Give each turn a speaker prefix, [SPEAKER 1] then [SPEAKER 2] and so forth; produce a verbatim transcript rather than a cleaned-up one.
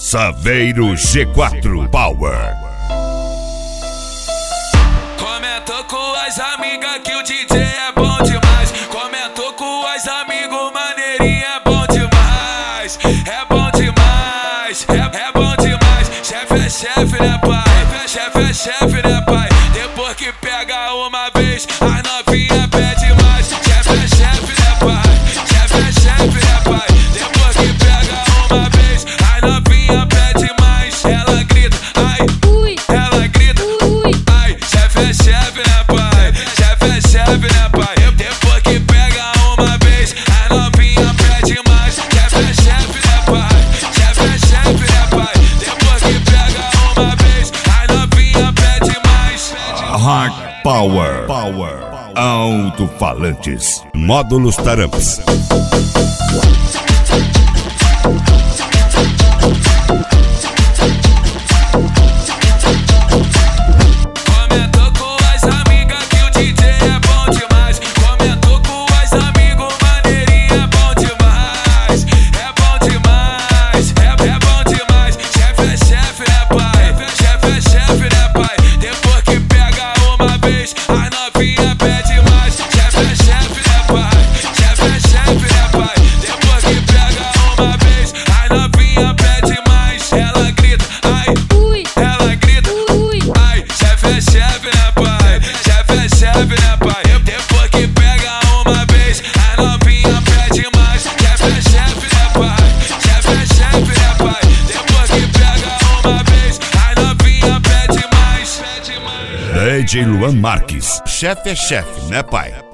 [SPEAKER 1] Saveiro G quatro Power.
[SPEAKER 2] Comentou com as amigas que o D J é bom demais. Comentou com as amigos, maneirinho é bom demais. É bom demais, é, é bom demais. Chefe é chefe, né pai? Chefe é chefe, né pai? Depois que pega uma vez, as novinha pede mais. Chefe é chefe, né pai? Chefe é chefe, né pai? Depois que pega uma vez, as novinha pede mais. Ela grita, ai, ui. Ela grita, ui. Ai, chefe é chefe, né pai? Chefe é chefe, né pai? Depois que pega uma vez, as novinha pede mais. Chefe é chefe, né pai? Chefe é chefe, né pai? Depois que pega uma vez, as novinha pede mais.
[SPEAKER 1] Hard Power. Power. Alto-falantes. Módulos Taramps.
[SPEAKER 2] Comentou com as amigas que o D J é bom demais. Comentou com as amigos, maneirinho é bom demais. É bom demais, é, é bom demais. Chefe é chefe, né pai? Chefe é chefe, né pai? Depois que pega uma vez, as novinha pede mais. Chefe é chefe, né pai? Chefe é chefe, né pai? Depois que pega uma vez, as novinha pede mais. Ela grita, ai, ui. Ela grita, ui. Ai, chefe é chefe, né pai? Chefe é chefe, né pai? Depois que pega uma vez, as novinha pede mais. Chefe é chefe, né pai? Chefe é chefe, né pai? Depois que pega uma vez, as novinha pede mais. Pede mais.
[SPEAKER 1] D J Luan Marques. Chefe é chefe, né pai?